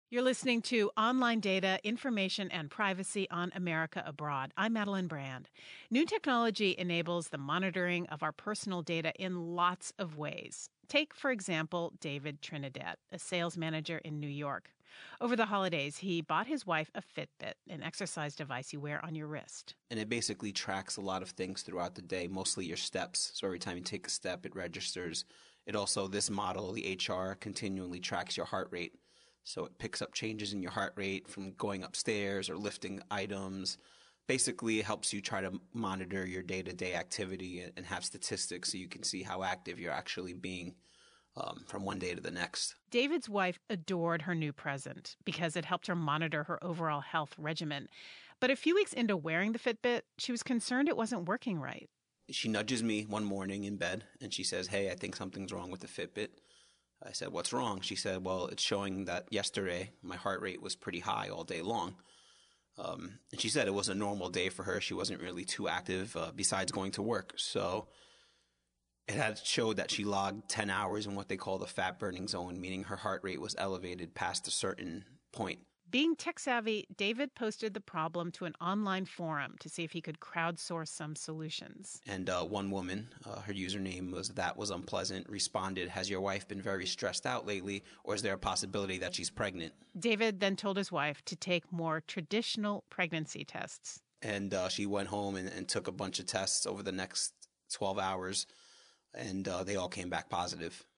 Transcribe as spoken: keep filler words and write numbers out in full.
You're listening to Online Data, Information, and Privacy on America Abroad. I'm Madeline Brand. New technology enables the monitoring of our personal data in lots of ways. Take, for example, David Trinidad, a sales manager in New York. Over the holidays, he bought his wife a Fitbit, an exercise device you wear on your wrist. And it basically tracks a lot of things throughout the day, mostly your steps. So every time you take a step, it registers. It also, this model, the H R, continually tracks your heart rate. So it picks up changes in your heart rate from going upstairs or lifting items. Basically, it helps you try to monitor your day-to-day activity and have statistics so you can see how active you're actually being um, from one day to the next. David's wife adored her new present because it helped her monitor her overall health regimen. But a few weeks into wearing the Fitbit, she was concerned it wasn't working right. She nudges me one morning in bed and she says, "Hey, I think something's wrong with the Fitbit." I said, "What's wrong?" She said, "Well, it's showing that yesterday my heart rate was pretty high all day long." Um, and she said it was a normal day for her. She wasn't really too active uh, besides going to work. So it had showed that she logged ten hours in what they call the fat burning zone, meaning her heart rate was elevated past a certain point. Being tech-savvy, David posted the problem to an online forum to see if he could crowdsource some solutions. And uh, one woman, uh, her username was "that was unpleasant," responded, "Has your wife been very stressed out lately, or is there a possibility that she's pregnant?" David then told his wife to take more traditional pregnancy tests. And uh, she went home and, and took a bunch of tests over the next twelve hours, and uh, they all came back positive.